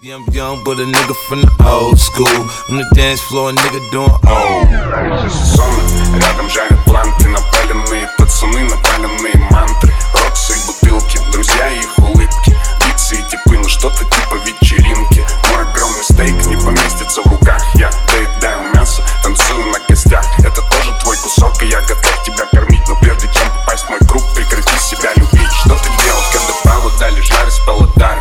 Yeah, I'm young, but a nigga from the old school. On the dance floor, a nigga doing old. Рядом жарят планты, напаленные пацаны, напаленные мантры. Роксы и бутылки, друзья и их улыбки. Битсы и типы, ну что-то типа вечеринки. Мой огромный стейк не поместится в руках. Я доедаю мясо, танцую на костях. Это тоже твой кусок, и я готов тебя кормить. Но прежде чем попасть в мой круг, прекрати себя любить. Что ты делал, когда Павла дали жарить с полота?